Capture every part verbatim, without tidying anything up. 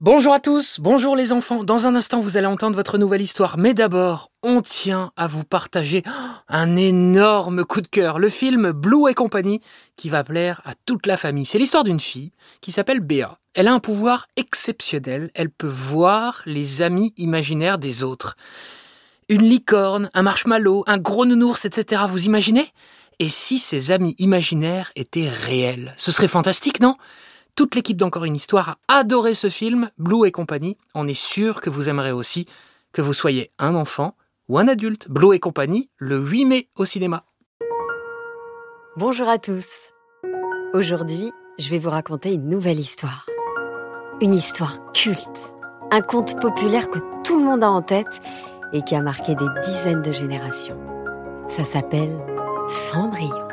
Bonjour à tous, bonjour les enfants. Dans un instant, vous allez entendre votre nouvelle histoire. Mais d'abord, on tient à vous partager un énorme coup de cœur. Le film Blue et compagnie qui va plaire à toute la famille. C'est l'histoire d'une fille qui s'appelle Béa. Elle a un pouvoir exceptionnel. Elle peut voir les amis imaginaires des autres. Une licorne, un marshmallow, un gros nounours, et cetera. Vous imaginez ? Et si ces amis imaginaires étaient réels ? Ce serait fantastique, non ? Toute l'équipe d'Encore une histoire a adoré ce film, Blue et compagnie. On est sûr que vous aimerez aussi, que vous soyez un enfant ou un adulte. Blue et compagnie, le huit mai au cinéma. Bonjour à tous. Aujourd'hui, je vais vous raconter une nouvelle histoire. Une histoire culte. Un conte populaire que tout le monde a en tête et qui a marqué des dizaines de générations. Ça s'appelle Cendrillon.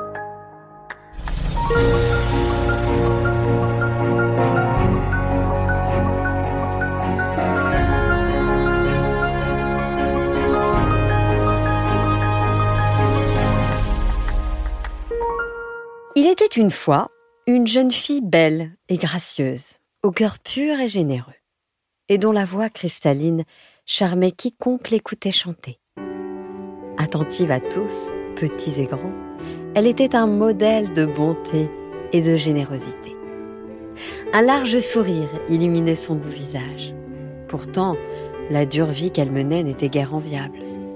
Il était une fois une jeune fille belle et gracieuse, au cœur pur et généreux, et dont la voix cristalline charmait quiconque l'écoutait chanter. Attentive à tous, petits et grands, elle était un modèle de bonté et de générosité. Un large sourire illuminait son beau visage. Pourtant, la dure vie qu'elle menait n'était guère enviable.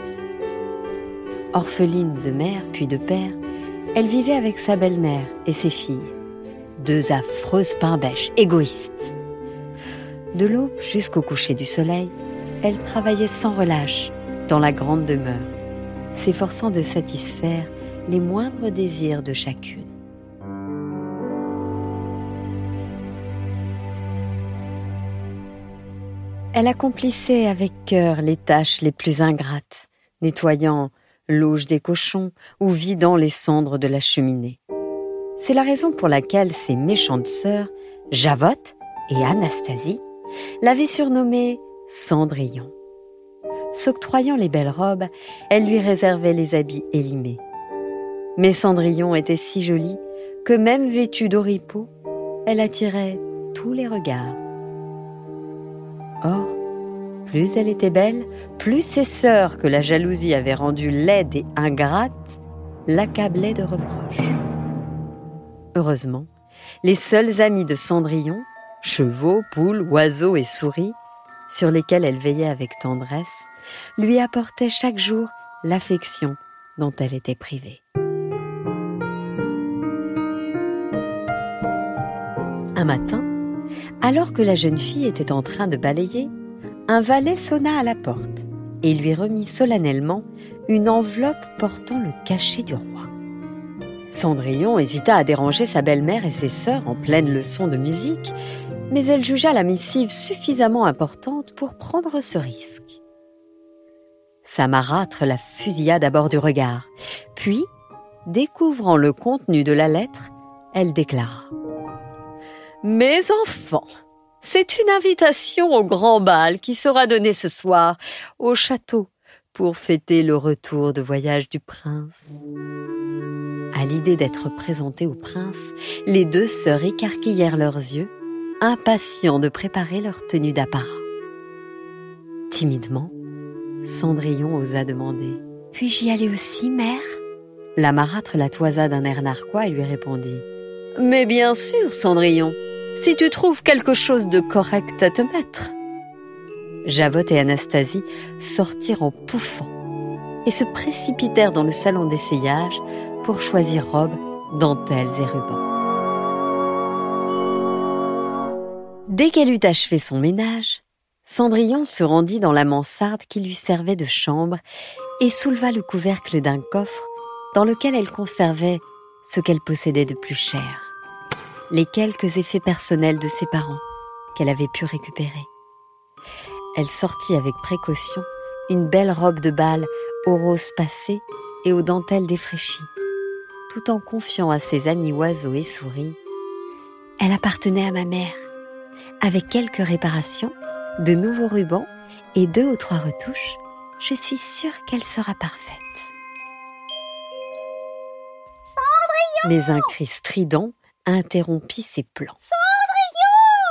Orpheline de mère puis de père, elle vivait avec sa belle-mère et ses filles, deux affreuses pain-bêches égoïstes. De l'aube jusqu'au coucher du soleil, elle travaillait sans relâche dans la grande demeure, s'efforçant de satisfaire les moindres désirs de chacune. Elle accomplissait avec cœur les tâches les plus ingrates, nettoyant l'auge des cochons ou vidant les cendres de la cheminée. C'est la raison pour laquelle ses méchantes sœurs, Javotte et Anastasie, l'avaient surnommée Cendrillon. S'octroyant les belles robes, elle lui réservait les habits élimés. Mais Cendrillon était si jolie que même vêtue d'oripeaux, elle attirait tous les regards. Or, plus elle était belle, plus ses sœurs, que la jalousie avait rendue laide et ingrate, l'accablaient de reproches. Heureusement, les seuls amis de Cendrillon, chevaux, poules, oiseaux et souris, sur lesquels elle veillait avec tendresse, lui apportaient chaque jour l'affection dont elle était privée. Un matin, alors que la jeune fille était en train de balayer, un valet sonna à la porte et lui remit solennellement une enveloppe portant le cachet du roi. Cendrillon hésita à déranger sa belle-mère et ses sœurs en pleine leçon de musique, mais elle jugea la missive suffisamment importante pour prendre ce risque. Sa marâtre la fusilla d'abord du regard, puis, découvrant le contenu de la lettre, elle déclara « Mes enfants, c'est une invitation au grand bal qui sera donné ce soir au château pour fêter le retour de voyage du prince. » À l'idée d'être présentées au prince, les deux sœurs écarquillèrent leurs yeux, impatients de préparer leur tenue d'apparat. Timidement, Cendrillon osa demander « Puis-je y aller aussi, mère ?» La marâtre la toisa d'un air narquois et lui répondit « Mais bien sûr, Cendrillon, si tu trouves quelque chose de correct à te mettre. » Javotte et Anastasie sortirent en pouffant et se précipitèrent dans le salon d'essayage pour choisir robes, dentelles et rubans. Dès qu'elle eut achevé son ménage, Cendrillon se rendit dans la mansarde qui lui servait de chambre et souleva le couvercle d'un coffre dans lequel elle conservait ce qu'elle possédait de plus cher. Les quelques effets personnels de ses parents qu'elle avait pu récupérer. Elle sortit avec précaution une belle robe de bal aux roses passées et aux dentelles défraîchies, tout en confiant à ses amis oiseaux et souris « Elle appartenait à ma mère. Avec quelques réparations, de nouveaux rubans et deux ou trois retouches, je suis sûre qu'elle sera parfaite. » Mais un cri strident interrompit ses plans. « Cendrillon !»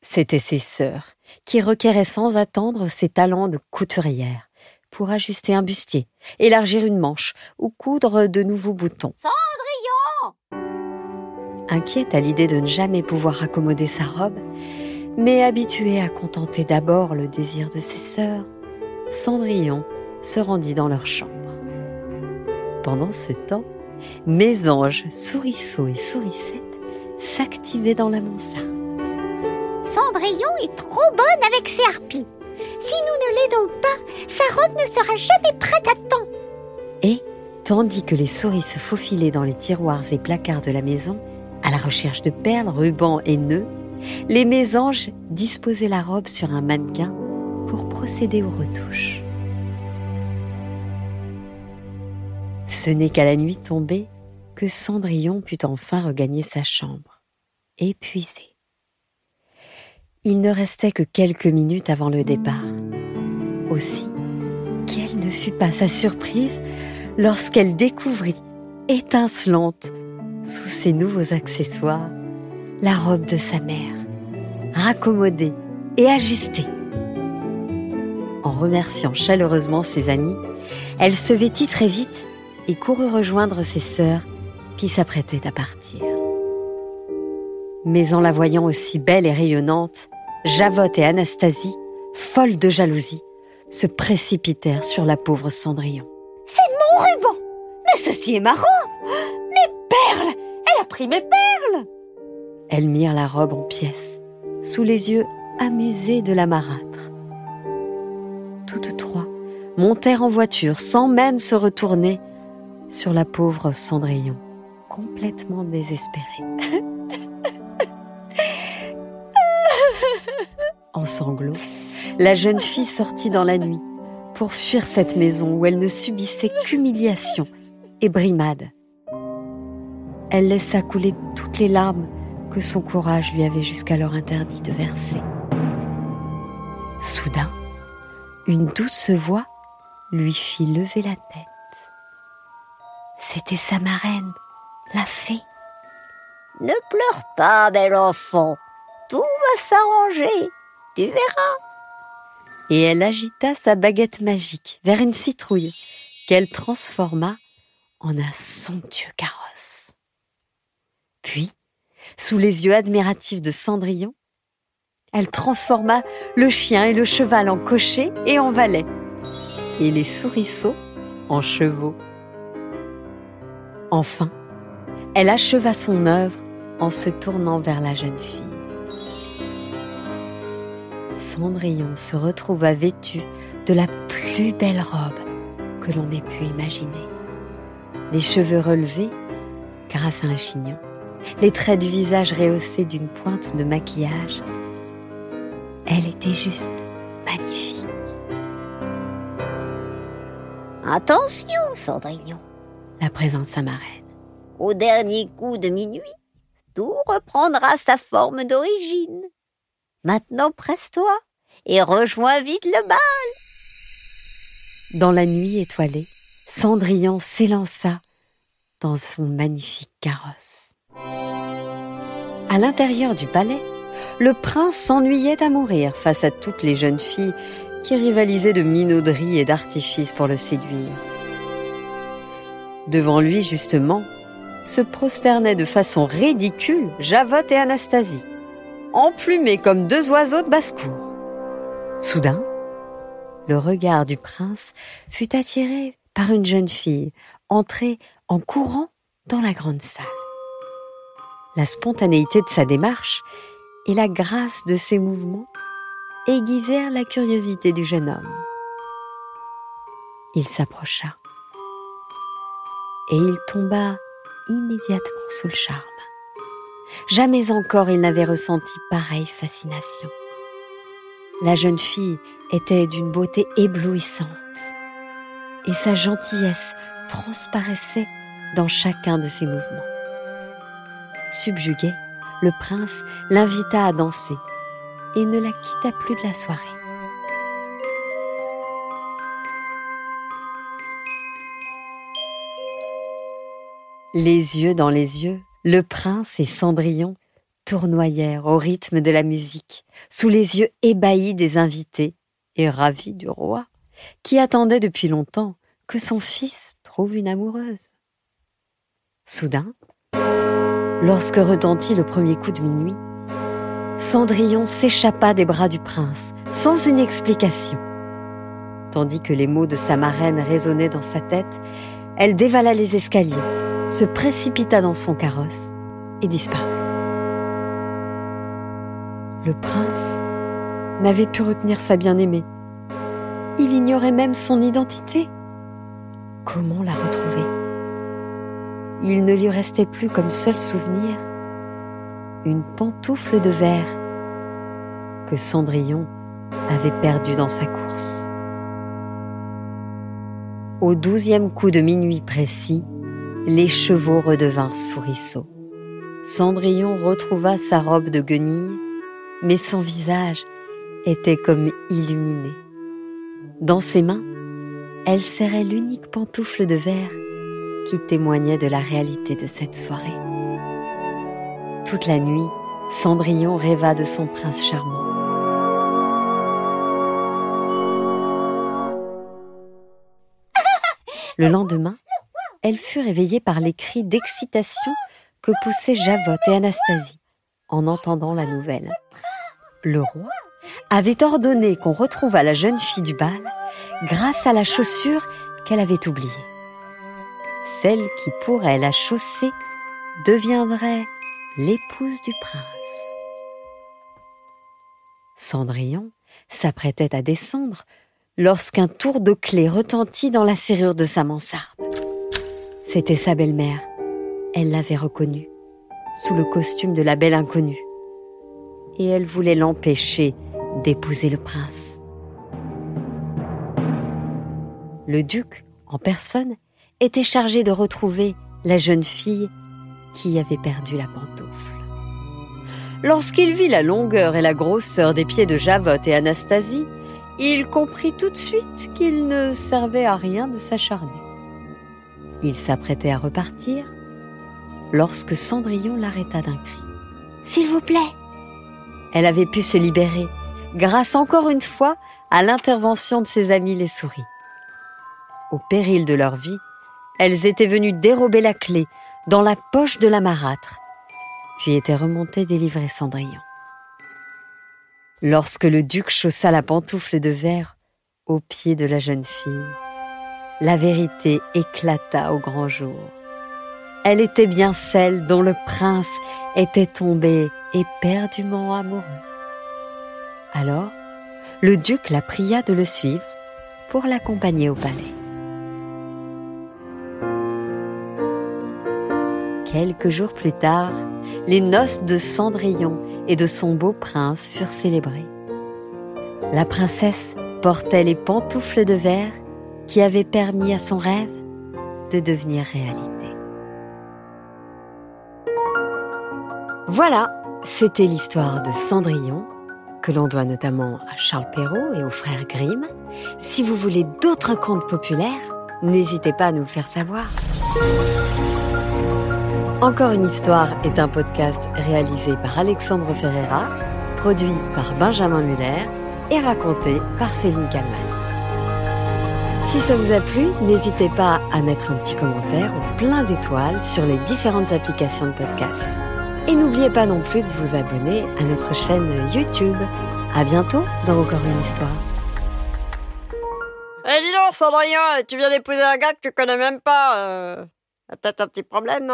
C'étaient ses sœurs, qui requéraient sans attendre ses talents de couturière pour ajuster un bustier, élargir une manche ou coudre de nouveaux boutons. Cendrillon! Inquiète à l'idée de ne jamais pouvoir raccommoder sa robe, mais habituée à contenter d'abord le désir de ses sœurs, Cendrillon se rendit dans leur chambre. Pendant ce temps, Mésange, Souriceau et Sourisette s'activaient dans la mansarde. Cendrillon est trop bonne avec ses harpies. Si nous ne l'aidons pas, sa robe ne sera jamais prête à temps. Et, tandis que les souris se faufilaient dans les tiroirs et placards de la maison, à la recherche de perles, rubans et nœuds, les mésanges disposaient la robe sur un mannequin pour procéder aux retouches. Ce n'est qu'à la nuit tombée que Cendrillon put enfin regagner sa chambre, épuisé. Il ne restait que quelques minutes avant le départ. Aussi, quelle ne fut pas sa surprise lorsqu'elle découvrit, étincelante, sous ses nouveaux accessoires, la robe de sa mère, raccommodée et ajustée. En remerciant chaleureusement ses amis, elle se vêtit très vite et courut rejoindre ses sœurs qui s'apprêtaient à partir. Mais en la voyant aussi belle et rayonnante, Javotte et Anastasie, folles de jalousie, se précipitèrent sur la pauvre Cendrillon. « C'est mon ruban! Mais ceci est ma robe! Mes perles! Elle a pris mes perles !» Elles mirent la robe en pièces, sous les yeux amusés de la marâtre. Toutes trois montèrent en voiture sans même se retourner sur la pauvre Cendrillon, complètement désespérée. En sanglots, la jeune fille sortit dans la nuit pour fuir cette maison où elle ne subissait qu'humiliation et brimades. Elle laissa couler toutes les larmes que son courage lui avait jusqu'alors interdit de verser. Soudain, une douce voix lui fit lever la tête. C'était sa marraine, la fée. « Ne pleure pas, bel enfant, tout va s'arranger. Tu verras. » Et elle agita sa baguette magique vers une citrouille qu'elle transforma en un somptueux carrosse. Puis, sous les yeux admiratifs de Cendrillon, elle transforma le chien et le cheval en cochers et en valets, et les souriceaux en chevaux. Enfin, elle acheva son œuvre en se tournant vers la jeune fille. Cendrillon se retrouva vêtue de la plus belle robe que l'on ait pu imaginer. Les cheveux relevés grâce à un chignon, les traits du visage rehaussés d'une pointe de maquillage. Elle était juste magnifique. « Attention, Cendrillon, » la prévint sa marraine. « Au dernier coup de minuit, tout reprendra sa forme d'origine. Maintenant, presse-toi et rejoins vite le bal. » Dans la nuit étoilée, Cendrillon s'élança dans son magnifique carrosse. À l'intérieur du palais, le prince s'ennuyait à mourir face à toutes les jeunes filles qui rivalisaient de minauderies et d'artifices pour le séduire. Devant lui, justement, se prosternaient de façon ridicule Javotte et Anastasie, emplumés comme deux oiseaux de basse-cour. Soudain, le regard du prince fut attiré par une jeune fille entrée en courant dans la grande salle. La spontanéité de sa démarche et la grâce de ses mouvements aiguisèrent la curiosité du jeune homme. Il s'approcha et il tomba immédiatement sous le charme. Jamais encore il n'avait ressenti pareille fascination. La jeune fille était d'une beauté éblouissante et sa gentillesse transparaissait dans chacun de ses mouvements. Subjugué, le prince l'invita à danser et ne la quitta plus de la soirée. Les yeux dans les yeux, le prince et Cendrillon tournoyèrent au rythme de la musique, sous les yeux ébahis des invités et ravis du roi, qui attendait depuis longtemps que son fils trouve une amoureuse. Soudain, lorsque retentit le premier coup de minuit, Cendrillon s'échappa des bras du prince, sans une explication. Tandis que les mots de sa marraine résonnaient dans sa tête, elle dévala les escaliers, se précipita dans son carrosse et disparut. Le prince n'avait pu retenir sa bien-aimée. Il ignorait même son identité. Comment la retrouver ? Il ne lui restait plus comme seul souvenir une pantoufle de verre que Cendrillon avait perdue dans sa course. Au douzième coup de minuit précis, les chevaux redevinrent souriceaux. Cendrillon retrouva sa robe de guenille, mais son visage était comme illuminé. Dans ses mains, elle serrait l'unique pantoufle de verre qui témoignait de la réalité de cette soirée. Toute la nuit, Cendrillon rêva de son prince charmant. Le lendemain, elle fut réveillée par les cris d'excitation que poussaient Javotte et Anastasie en entendant la nouvelle. Le roi avait ordonné qu'on retrouvât la jeune fille du bal grâce à la chaussure qu'elle avait oubliée. Celle qui pourrait la chausser deviendrait l'épouse du prince. Cendrillon s'apprêtait à descendre lorsqu'un tour de clé retentit dans la serrure de sa mansarde. C'était sa belle-mère. Elle l'avait reconnue, sous le costume de la belle inconnue. Et elle voulait l'empêcher d'épouser le prince. Le duc, en personne, était chargé de retrouver la jeune fille qui avait perdu la pantoufle. Lorsqu'il vit la longueur et la grosseur des pieds de Javotte et Anastasie, il comprit tout de suite qu'il ne servait à rien de s'acharner. Il s'apprêtait à repartir lorsque Cendrillon l'arrêta d'un cri. « S'il vous plaît !» Elle avait pu se libérer grâce encore une fois à l'intervention de ses amis les souris. Au péril de leur vie, elles étaient venues dérober la clé dans la poche de la marâtre, puis étaient remontées délivrer Cendrillon. Lorsque le duc chaussa la pantoufle de verre aux pieds de la jeune fille, la vérité éclata au grand jour. Elle était bien celle dont le prince était tombé éperdument amoureux. Alors, le duc la pria de le suivre pour l'accompagner au palais. Quelques jours plus tard, les noces de Cendrillon et de son beau prince furent célébrées. La princesse portait les pantoufles de verre qui avaient permis à son rêve de devenir réalité. Voilà, c'était l'histoire de Cendrillon, que l'on doit notamment à Charles Perrault et aux frères Grimm. Si vous voulez d'autres contes populaires, n'hésitez pas à nous le faire savoir. Encore une histoire est un podcast réalisé par Alexandre Ferreira, produit par Benjamin Muller et raconté par Céline Kallmann. Si ça vous a plu, n'hésitez pas à mettre un petit commentaire ou plein d'étoiles sur les différentes applications de podcast. Et n'oubliez pas non plus de vous abonner à notre chaîne YouTube. À bientôt dans Encore une histoire. Eh dis donc, Cendrillon, tu viens d'épouser un gars que tu connais même pas. Euh... T'as peut-être un petit problème, non ?